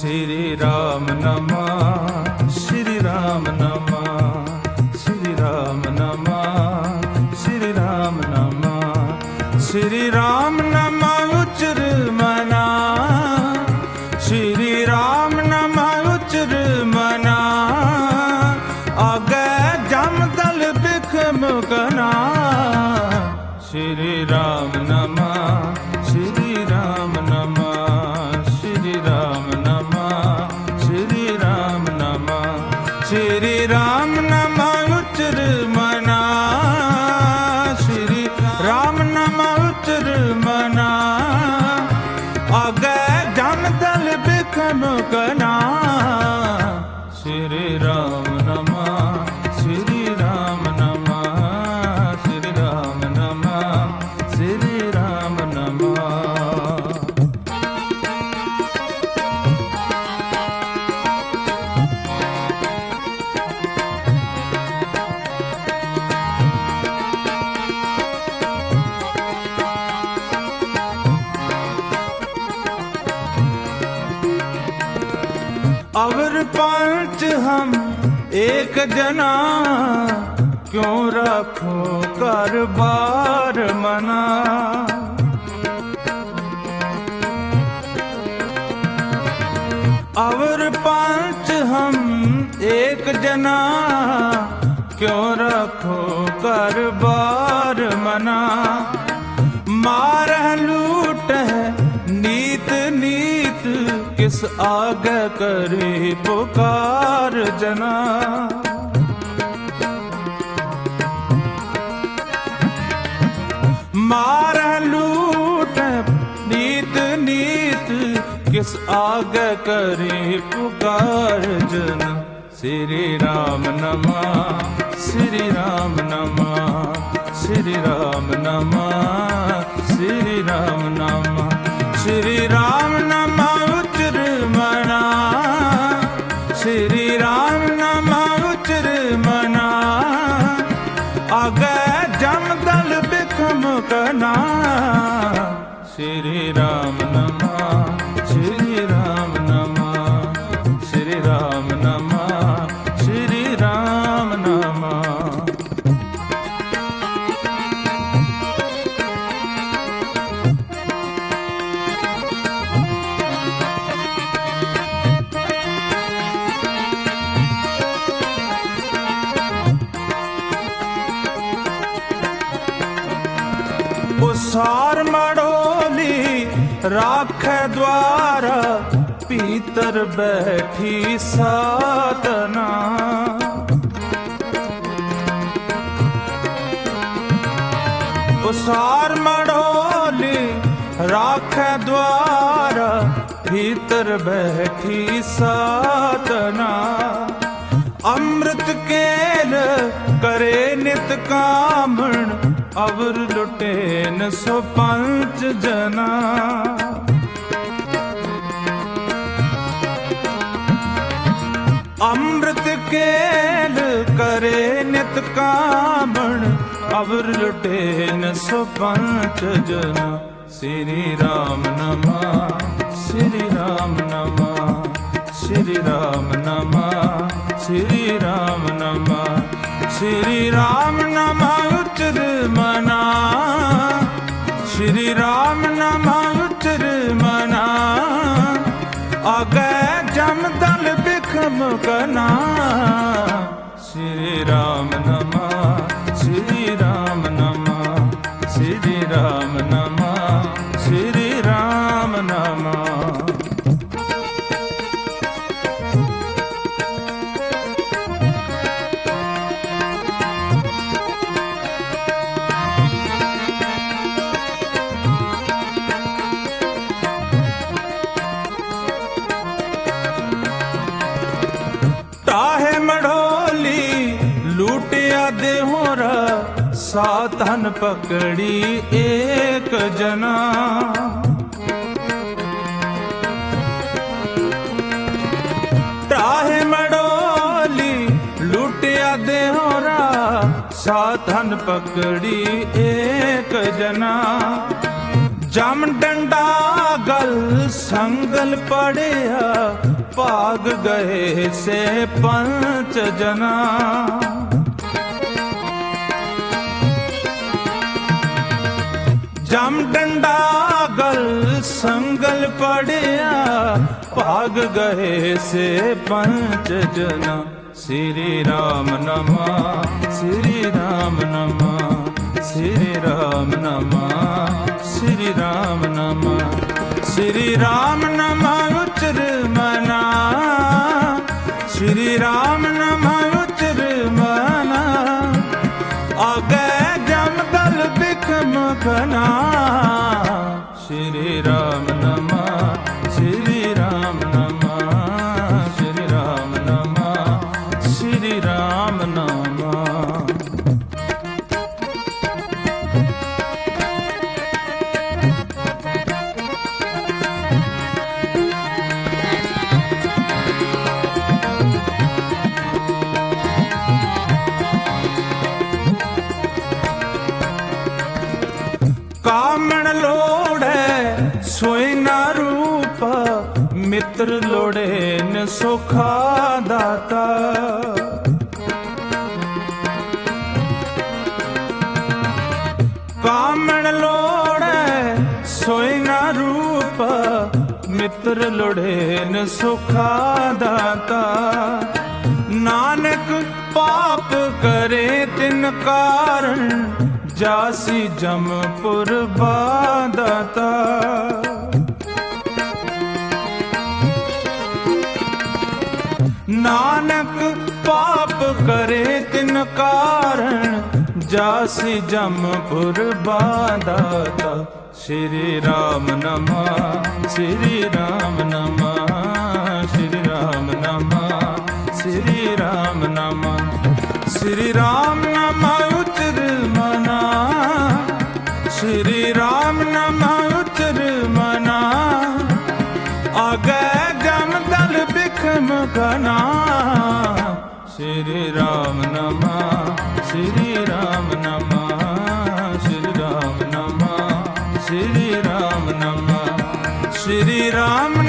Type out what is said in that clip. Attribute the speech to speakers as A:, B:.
A: श्री राम नमः, श्री राम नमः, श्री राम नमः, श्री राम नमः, श्री राम नमः उच्चर मना, श्री राम नमः उच्चर मना, आगे जमदल बिखम कना, श्री राम नमः, श्री राम नमः, श्री राम नमः, श्री राम नमः, श्री राम नमः उच्चर मना, श्री राम नमः उच्चर मना, आगे जमदल बिखम कना, श्री राम नमः, श्री राम नमः, श्री राम नमः, श्री राम नमः। अवर पांच हम एक जना, क्यों रखो कर बार मना, अवर पांच हम एक जना, क्यों रखो कर बार मना, मार लूट है नीत नीत, किस आगे करे पुकार जना, मार लूट नीत नीत, किस आगे करे पुकार जना, श्री राम नमः, श्री राम नमः, श्री राम नमः, श्री राम नमः, श्री राम नमः उच्चर मना, श्री राम नमः उच्चर मना, आगे जमदल बिखम कना, श्री राम नमः, श्री राम नमः, श्री राम नमः, श्री राम नमः। सार मड़ोली राख द्वारा, पीतर बैठी सातना, सार मड़ोली राख द्वारा, भीतर बैठी सातना, अमृत केल करे नित कामण, अवर लुटेन सो पंच जना, अमृत केल करे नित कामण, अवर लुटेन सो पंच जना, श्री राम नमः, श्री राम नमः, श्री राम नमः, श्री राम नमः, श्री राम नमः उच्चर मना, श्री राम नमः उच्चर मना, आगे जमदल बिखम कना, श्री राम नमः, श्री राम नमः, श्री राम नमः, श्री राम नमः। देहोरा साधन पकड़ी एक जना, टाहे मड़ोली लुटिया देहोरा साधन पकड़ी एक जना, जम डंडा गल संगल पड़िया, भाग गए से पंच जना। जम डंडा गल संगल पड़िया, भाग गए से पंच जना। श्री राम नमा, श्री राम नमा, श्री राम नमा, श्री राम नमा। श्री राम नमा उच्चर मना, श्री राम नमा उच्चर मना। आगे जम दल बिखम घना, श्री राम नमा, श्री राम नमा, श्री राम नमा, श्री राम नमा। कामण लोड़े सोई ना रूप, मित्र लोड़े न सुखा दाता। कामण लोड़े सोई ना रूप, मित्र लोड़े न सुखा दाता। नानक पाप करे तिन कारण, जासी जमपुर बादाता। नानक पाप करे तिन कारण, जासी जमपुर बादाता। श्री राम नमा, श्री राम नमा, श्री राम नमा, श्री राम नमा। श्री राम नमा उच्चर मना, श्री राम नमा उच्चर मना। आगे जम दल बिखम घना, श्री राम नमा, श्री राम नमा, श्री राम नमा, श्री राम नमा, श्री राम